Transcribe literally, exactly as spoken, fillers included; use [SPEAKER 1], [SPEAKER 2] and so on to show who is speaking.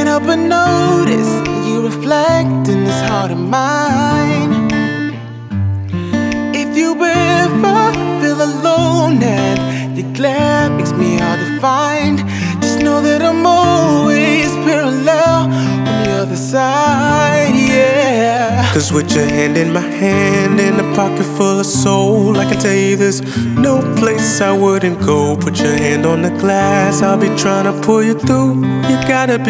[SPEAKER 1] help but notice you reflect in this heart of mine. If you ever feel alone and your glare makes me hard to find, just know that I'm always parallel on the other side, yeah.
[SPEAKER 2] Cause with your hand in my hand and a pocket full of soul, I can tell you there's no place I wouldn't go. Put your hand on the glass, I'll be trying to pull you through. You gotta be